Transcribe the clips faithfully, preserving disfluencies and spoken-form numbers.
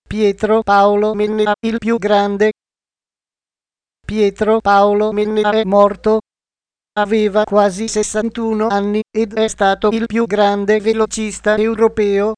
Pietro Paolo Mennea, il più grande. Pietro Paolo Mennea è morto. Aveva quasi sessantuno anni ed è stato il più grande velocista europeo.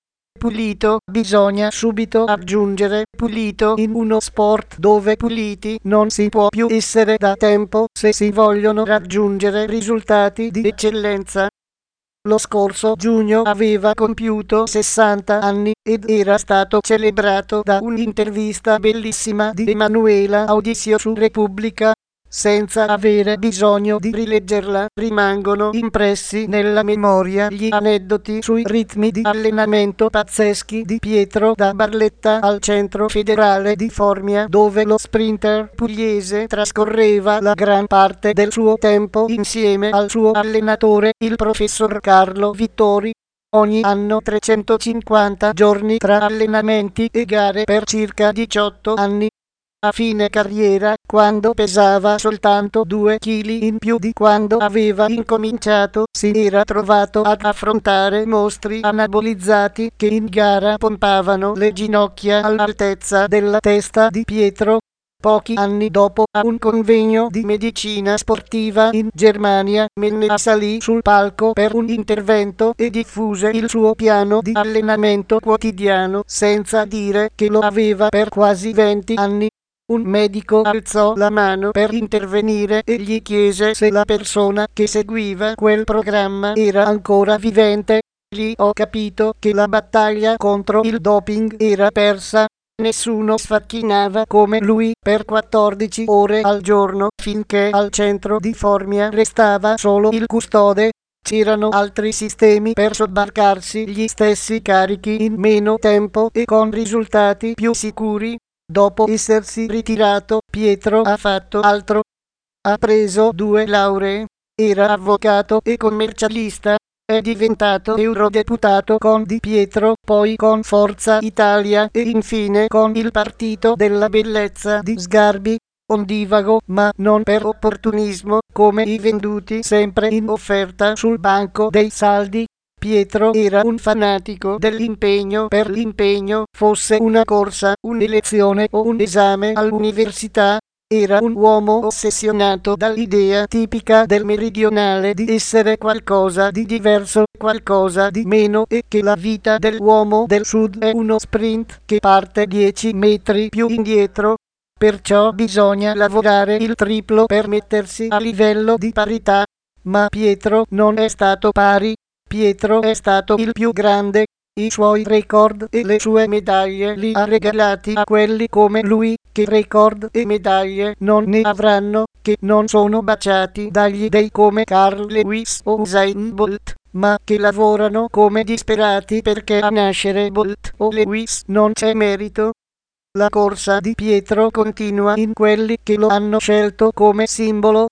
Pulito, bisogna subito aggiungere pulito in uno sport dove puliti non si può più essere da tempo se si vogliono raggiungere risultati di eccellenza. Lo scorso giugno aveva compiuto sessanta anni ed era stato celebrato da un'intervista bellissima di Emanuela Audisio su Repubblica. Senza avere bisogno di rileggerla, rimangono impressi nella memoria gli aneddoti sui ritmi di allenamento pazzeschi di Pietro da Barletta al centro federale di Formia, dove lo sprinter pugliese trascorreva la gran parte del suo tempo insieme al suo allenatore, il professor Carlo Vittori. Ogni anno trecentocinquanta giorni tra allenamenti e gare per circa diciotto anni. A fine carriera, quando pesava soltanto due chili in più di quando aveva incominciato, si era trovato ad affrontare mostri anabolizzati che in gara pompavano le ginocchia all'altezza della testa di Pietro. Pochi anni dopo, a un convegno di medicina sportiva in Germania, Mennea salì sul palco per un intervento e diffuse il suo piano di allenamento quotidiano, senza dire che lo aveva per quasi venti anni. Un medico alzò la mano per intervenire e gli chiese se la persona che seguiva quel programma era ancora vivente. Lì ho capito che la battaglia contro il doping era persa. Nessuno sfacchinava come lui per quattordici ore al giorno, finché al centro di Formia restava solo il custode. C'erano altri sistemi per sobbarcarsi gli stessi carichi in meno tempo e con risultati più sicuri. Dopo essersi ritirato, Pietro ha fatto altro. Ha preso due lauree, era avvocato e commercialista, è diventato eurodeputato con Di Pietro, poi con Forza Italia e infine con il Partito della Bellezza di Sgarbi. Ondivago, ma non per opportunismo, come i venduti sempre in offerta sul banco dei saldi. Pietro era un fanatico dell'impegno per l'impegno, fosse una corsa, un'elezione o un esame all'università. Era un uomo ossessionato dall'idea tipica del meridionale di essere qualcosa di diverso, qualcosa di meno e che la vita dell'uomo del sud è uno sprint che parte dieci metri più indietro. Perciò bisogna lavorare il triplo per mettersi a livello di parità. Ma Pietro non è stato pari. Pietro è stato il più grande. I suoi record e le sue medaglie li ha regalati a quelli come lui, che record e medaglie non ne avranno, che non sono baciati dagli dei come Carl Lewis o Usain Bolt, ma che lavorano come disperati perché a nascere Bolt o Lewis non c'è merito. La corsa di Pietro continua in quelli che lo hanno scelto come simbolo.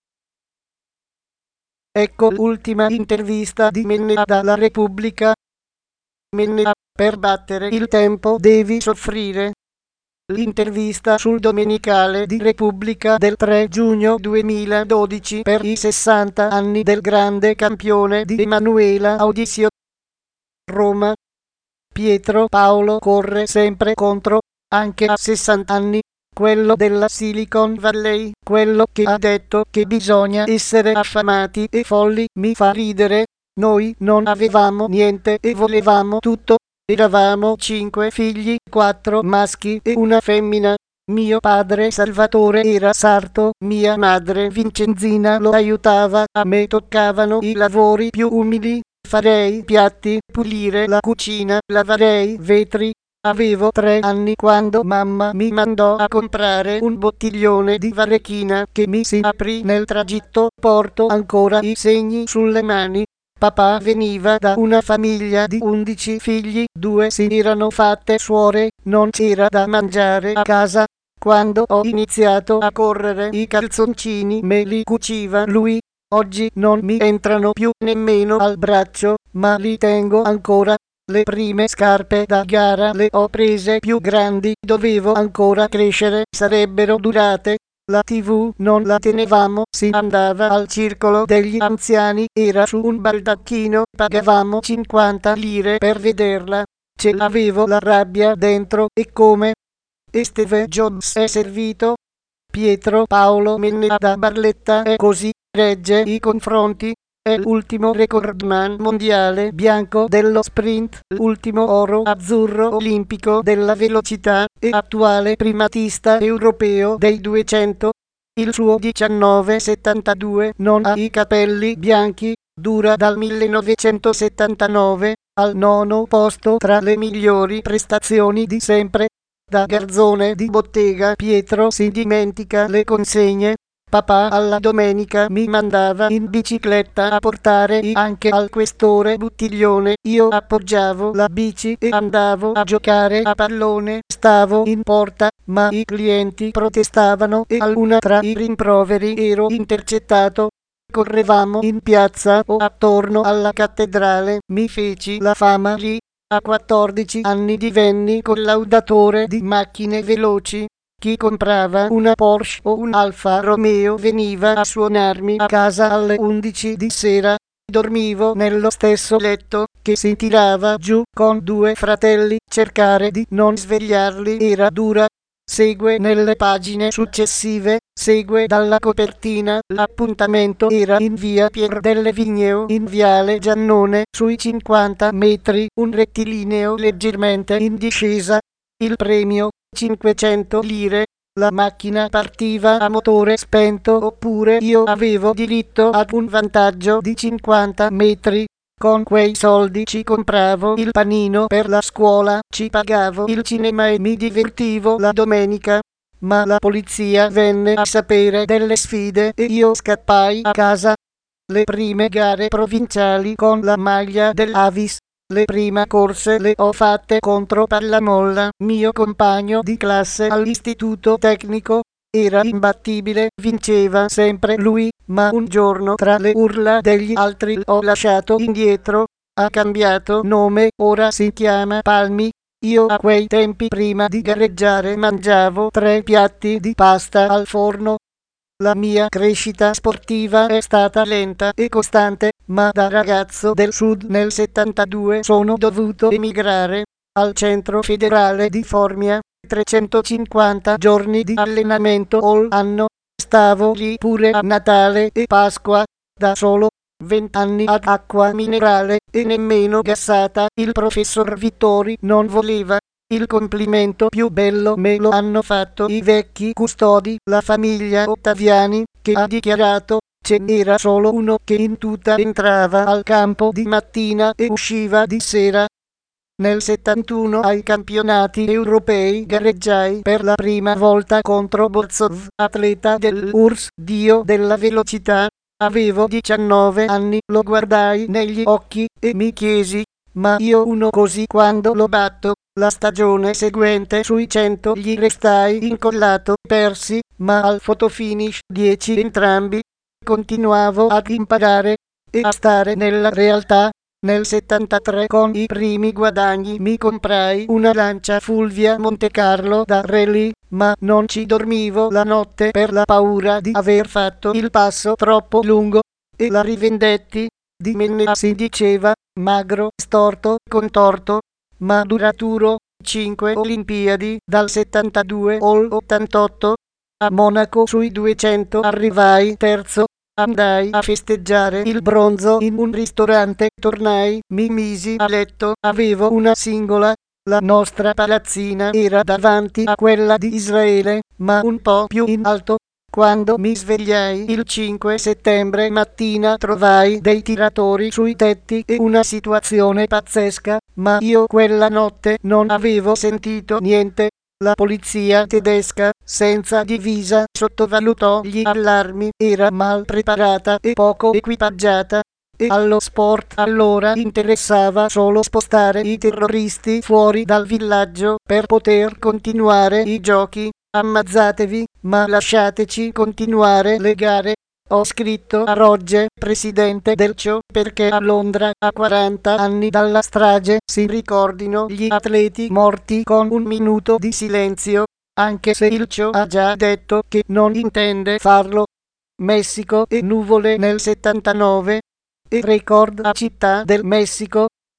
Ecco l'ultima intervista di Mennea dalla Repubblica. Mennea, per battere il tempo devi soffrire. L'intervista sul Domenicale di Repubblica del tre giugno duemiladodici per i sessanta anni del grande campione di Emanuela Audisio. Roma. Pietro Paolo corre sempre contro, anche a sessanta anni. Quello della Silicon Valley, quello che ha detto che bisogna essere affamati e folli, mi fa ridere. Noi non avevamo niente e volevamo tutto. Eravamo cinque figli, quattro maschi e una femmina. Mio padre Salvatore era sarto, mia madre Vincenzina lo aiutava, a me toccavano i lavori più umili. Farei piatti, pulire la cucina, lavarei vetri. Avevo tre anni quando mamma mi mandò a comprare un bottiglione di varechina che mi si aprì nel tragitto, porto ancora i segni sulle mani. Papà veniva da una famiglia di undici figli, due si erano fatte suore, non c'era da mangiare a casa. Quando ho iniziato a correre i calzoncini me li cuciva lui. Oggi non mi entrano più nemmeno al braccio, ma li tengo ancora. Le prime scarpe da gara le ho prese più grandi, dovevo ancora crescere, sarebbero durate. La tivù non la tenevamo, si andava al circolo degli anziani, era su un baldacchino, pagavamo cinquanta lire per vederla. ce l'avevo la rabbia dentro e come. E Steve Jobs è servito. Pietro Paolo Mennea da Barletta è così, regge i confronti. È l'ultimo recordman mondiale bianco dello sprint, l'ultimo oro azzurro olimpico della velocità e attuale primatista europeo dei duecento. Il suo diciannove settantadue non ha i capelli bianchi, dura dal millenovecentosettantanove, al nono posto tra le migliori prestazioni di sempre. Da garzone di bottega Pietro si dimentica le consegne. Papà alla domenica mi mandava in bicicletta a portare anche al questore Buttiglione. Io appoggiavo la bici e andavo a giocare a pallone. Stavo in porta, ma i clienti protestavano e a una tra i rimproveri ero intercettato. Correvamo in piazza o attorno alla cattedrale. Mi feci la fama lì. A quattordici anni divenni collaudatore di macchine veloci. Chi comprava una Porsche o un Alfa Romeo veniva a suonarmi a casa alle undici di sera. Dormivo nello stesso letto che si tirava giù con due fratelli. Cercare di non svegliarli era dura. Segue nelle pagine successive, segue dalla copertina. L'appuntamento era in via Pier delle Vigneo in viale Giannone, sui cinquanta metri, un rettilineo leggermente in discesa. Il premio, cinquecento lire. La macchina partiva a motore spento oppure io avevo diritto ad un vantaggio di cinquanta metri. Con quei soldi ci compravo il panino per la scuola, ci pagavo il cinema e mi divertivo la domenica. Ma la polizia venne a sapere delle sfide e io scappai a casa. Le prime gare provinciali con la maglia dell'Avis. Le prime corse le ho fatte contro Pallamolla, mio compagno di classe all'istituto tecnico. Era imbattibile, vinceva sempre lui, ma un giorno tra le urla degli altri l'ho lasciato indietro. Ha cambiato nome, ora si chiama Palmi. Io a quei tempi prima di gareggiare mangiavo tre piatti di pasta al forno. La mia crescita sportiva è stata lenta e costante, ma da ragazzo del sud nel settantadue sono dovuto emigrare al centro federale di Formia. trecentocinquanta giorni di allenamento all anno. Stavo lì pure a Natale e Pasqua, da solo. Vent'anni ad acqua minerale e nemmeno gassata. Il professor Vittori non voleva. Il complimento più bello me lo hanno fatto i vecchi custodi, la famiglia Ottaviani, che ha dichiarato: ce n'era solo uno che in tuta entrava al campo di mattina e usciva di sera. Nel settantuno ai campionati europei gareggiai per la prima volta contro Borzov, atleta dell'U R S S, dio della velocità. Avevo diciannove anni, lo guardai negli occhi e mi chiesi: ma io uno così quando lo batto? La stagione seguente sui cento gli restai incollato, persi, ma al fotofinish dieci entrambi. Continuavo ad imparare e a stare nella realtà. Nel settantatré con i primi guadagni mi comprai una Lancia Fulvia Montecarlo da rally, ma non ci dormivo la notte per la paura di aver fatto il passo troppo lungo, e la rivendetti. Di Mennea si diceva magro, storto, contorto, ma duraturo. Cinque Olimpiadi dal settantadue all'ottantotto. A Monaco sui duecento arrivai terzo. Andai a festeggiare il bronzo in un ristorante, tornai, mi misi a letto, avevo una singola. La nostra palazzina era davanti a quella di Israele, ma un po' più in alto. Quando mi svegliai il cinque settembre mattina trovai dei tiratori sui tetti e una situazione pazzesca, ma io quella notte non avevo sentito niente. La polizia tedesca, senza divisa, sottovalutò gli allarmi, era mal preparata e poco equipaggiata. E allo sport allora interessava solo spostare i terroristi fuori dal villaggio per poter continuare i giochi. Ammazzatevi, ma lasciateci continuare le gare. Ho scritto a Roger, presidente del C I O, perché a Londra, a quaranta anni dalla strage, si ricordino gli atleti morti con un minuto di silenzio, anche se il C I O ha già detto che non intende farlo. Messico e nuvole nel settantanove. E record a Città del Messico.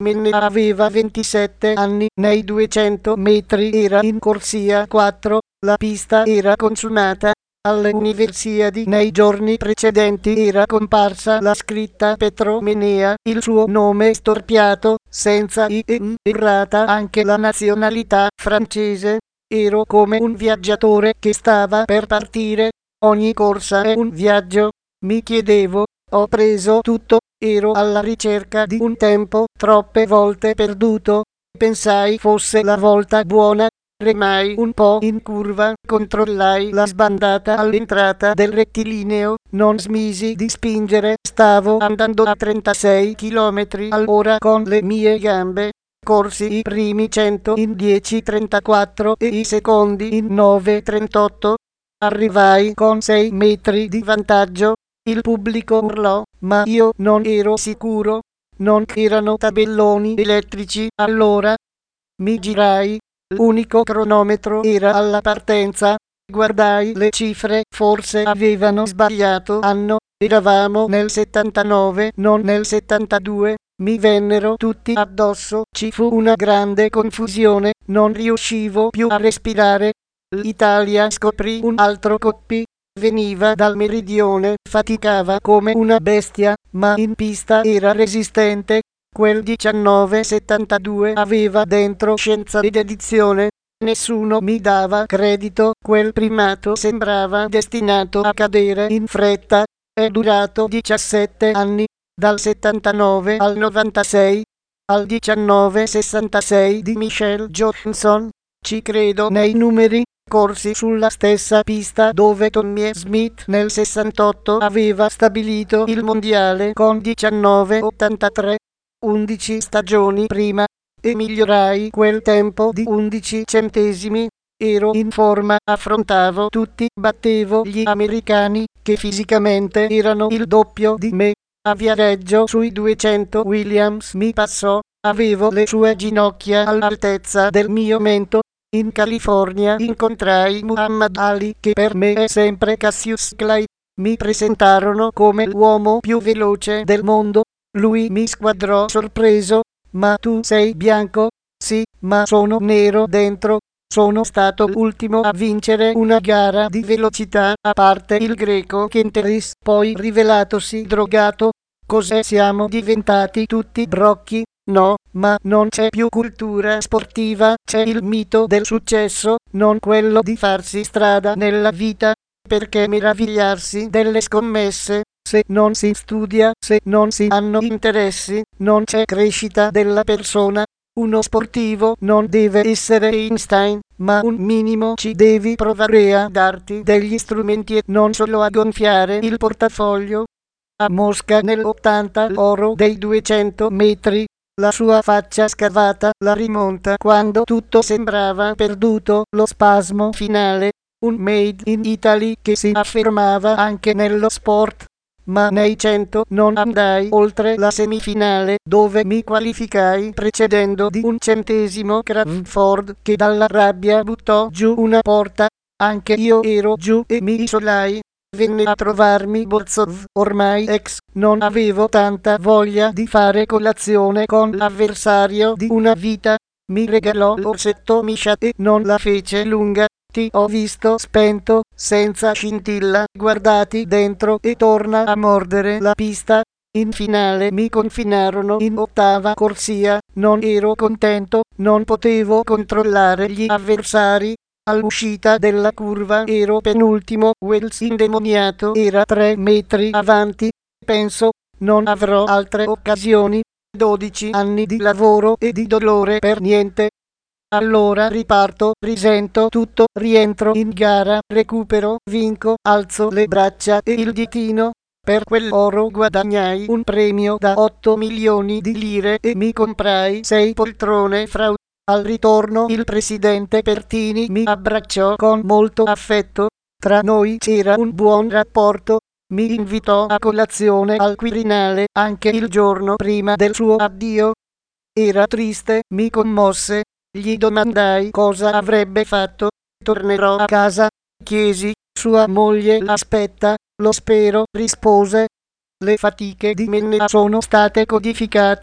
Menne aveva ventisette anni, nei duecento metri era in corsia quattro, la pista era consumata. Alle Universiadi nei giorni precedenti era comparsa la scritta Petromenea, il suo nome storpiato, senza i e n, errata anche la nazionalità francese. Ero come un viaggiatore che stava per partire. Ogni corsa è un viaggio. Mi chiedevo, ho preso tutto, ero alla ricerca di un tempo troppe volte perduto. Pensai fosse la volta buona. Remai un po' in curva, controllai la sbandata all'entrata del rettilineo, non smisi di spingere, stavo andando a trentasei chilometri all'ora con le mie gambe. Corsi i primi cento in dieci trentaquattro e i secondi in nove trentotto. Arrivai con sei metri di vantaggio. Il pubblico urlò, ma io non ero sicuro. Non c'erano tabelloni elettrici allora. Mi girai. L'unico cronometro era alla partenza. Guardai le cifre, forse avevano sbagliato anno. Eravamo nel settantanove, non nel settantadue. Mi vennero tutti addosso, ci fu una grande confusione, non riuscivo più a respirare. L'Italia scoprì un altro Coppi. Veniva dal meridione, faticava come una bestia, ma in pista era resistente. Quel diciannove settantadue aveva dentro scienza ed edizione. Nessuno mi dava credito, quel primato sembrava destinato a cadere in fretta. È durato diciassette anni, dal settantanove al novantasei, al diciannove sessantasei di Michael Johnson. Ci credo nei numeri. Corsi sulla stessa pista dove Tommy Smith nel sessantotto aveva stabilito il mondiale con diciannove ottantatré. undici stagioni prima, e migliorai quel tempo di undici centesimi. Ero in forma, affrontavo tutti, battevo gli americani, che fisicamente erano il doppio di me. A Viareggio sui duecento Williams mi passò, avevo le sue ginocchia all'altezza del mio mento. In California incontrai Muhammad Ali, che per me è sempre Cassius Clay. Mi presentarono come l'uomo più veloce del mondo. Lui mi squadrò sorpreso. Ma tu sei bianco? Sì, ma sono nero dentro. Sono stato l'ultimo a vincere una gara di velocità, a parte il greco Kenteris, poi rivelatosi drogato. Cos'è, siamo diventati tutti brocchi? No, ma non c'è più cultura sportiva, c'è il mito del successo, non quello di farsi strada nella vita. Perché meravigliarsi delle scommesse? Se non si studia, se non si hanno interessi, non c'è crescita della persona. Uno sportivo non deve essere Einstein, ma un minimo ci devi provare a darti degli strumenti e non solo a gonfiare il portafoglio. A Mosca nell'ottanta l'oro dei duecento metri. La sua faccia scavata la rimonta quando tutto sembrava perduto, lo spasmo finale, un made in Italy che si affermava anche nello sport. Ma nei cento non andai oltre la semifinale, dove mi qualificai precedendo di un centesimo Crawford, che dalla rabbia buttò giù una porta. Anche io ero giù e mi isolai. Venne a trovarmi Borzov, ormai ex. Non avevo tanta voglia di fare colazione con l'avversario di una vita. Mi regalò l'orsetto Misha e non la fece lunga. Ti ho visto spento, senza scintilla, guardati dentro e torna a mordere la pista. In finale mi confinarono in ottava corsia, non ero contento, non potevo controllare gli avversari. All'uscita della curva ero penultimo, Wells indemoniato era tre metri avanti. Penso, non avrò altre occasioni. dodici anni di lavoro e di dolore per niente. Allora riparto, risento tutto, rientro in gara, recupero, vinco, alzo le braccia e il ditino. Per quell'oro guadagnai un premio da otto milioni di lire e mi comprai sei poltrone fra. Al ritorno il presidente Pertini mi abbracciò con molto affetto. Tra noi c'era un buon rapporto. Mi invitò a colazione al Quirinale anche il giorno prima del suo addio. Era triste, mi commosse. Gli domandai cosa avrebbe fatto. Tornerò a casa. Chiesi, sua moglie l'aspetta. Lo spero, rispose. Le fatiche di Menne sono state codificate.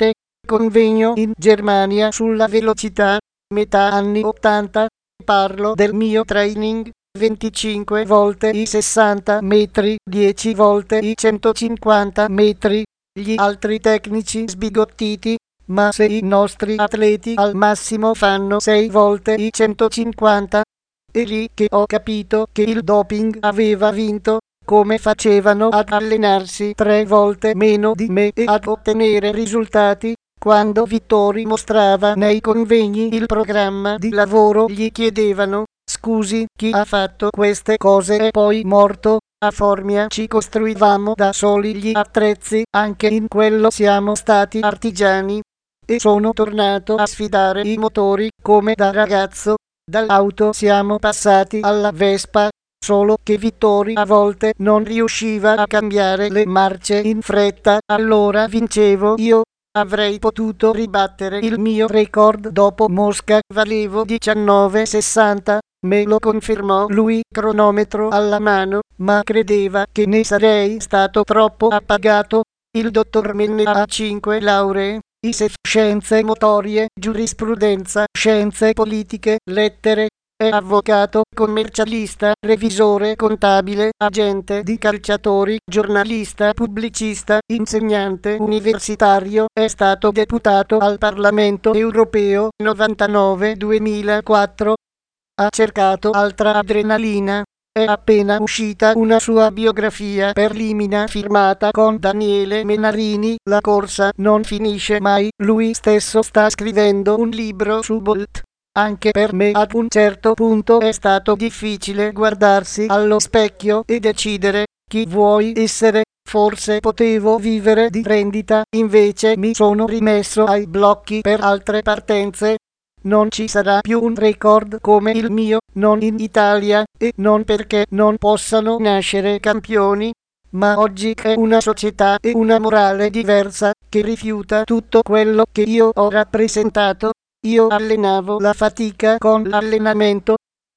convegno in Germania sulla velocità, metà anni ottanta, parlo del mio training, venticinque volte i sessanta metri, dieci volte i centocinquanta metri, gli altri tecnici sbigottiti, ma se i nostri atleti al massimo fanno sei volte i centocinquanta, è lì che ho capito che il doping aveva vinto. Come facevano ad allenarsi tre volte meno di me e ad ottenere risultati? Quando Vittori mostrava nei convegni il programma di lavoro gli chiedevano: scusi, chi ha fatto queste cose è poi morto? A Formia ci costruivamo da soli gli attrezzi, anche in quello siamo stati artigiani. E sono tornato a sfidare i motori come da ragazzo. Dall'auto siamo passati alla Vespa. Solo che Vittori a volte non riusciva a cambiare le marce in fretta, allora vincevo io. Avrei potuto ribattere il mio record dopo Mosca, valevo diciannove sessanta, me lo confermò lui cronometro alla mano, ma credeva che ne sarei stato troppo appagato. Il dottor Menne ha cinque lauree, I S E F scienze motorie, giurisprudenza, scienze politiche, lettere. È avvocato, commercialista, revisore contabile, agente di calciatori, giornalista, pubblicista, insegnante universitario, è stato deputato al Parlamento europeo novantanove duemilaquattro. Ha cercato altra adrenalina. È appena uscita una sua biografia per Limina firmata con Daniele Menarini. La corsa non finisce mai, lui stesso sta scrivendo un libro su Bolt. Anche per me ad un certo punto è stato difficile guardarsi allo specchio e decidere chi vuoi essere. Forse potevo vivere di rendita, invece mi sono rimesso ai blocchi per altre partenze. Non ci sarà più un record come il mio, non in Italia, e non perché non possano nascere campioni, ma oggi è una società e una morale diversa che rifiuta tutto quello che io ho rappresentato. Io allenavo la fatica con l'allenamento.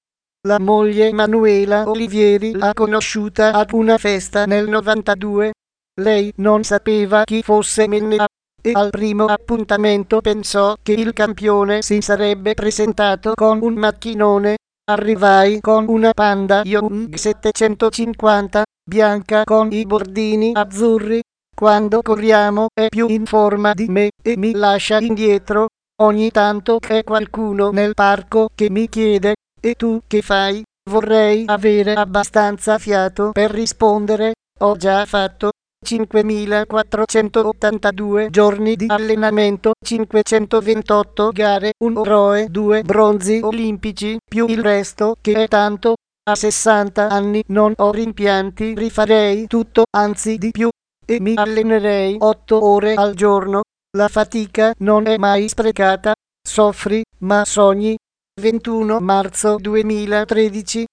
La moglie Manuela Olivieri l'ha conosciuta ad una festa nel novantadue. Lei non sapeva chi fosse Menne e al primo appuntamento pensò che il campione si sarebbe presentato con un macchinone. Arrivai con una Panda Young settecentocinquanta, bianca con i bordini azzurri. Quando corriamo è più in forma di me e mi lascia indietro. Ogni tanto c'è qualcuno nel parco che mi chiede: e tu che fai? Vorrei avere abbastanza fiato per rispondere: ho già fatto cinquemilaquattrocentottantadue giorni di allenamento, cinquecentoventotto gare, un eroe, due bronzi olimpici, più il resto che è tanto. A sessanta anni non ho rimpianti, rifarei tutto, anzi di più, e mi allenerei otto ore al giorno. La fatica non è mai sprecata, soffri, ma sogni. ventuno marzo duemilatredici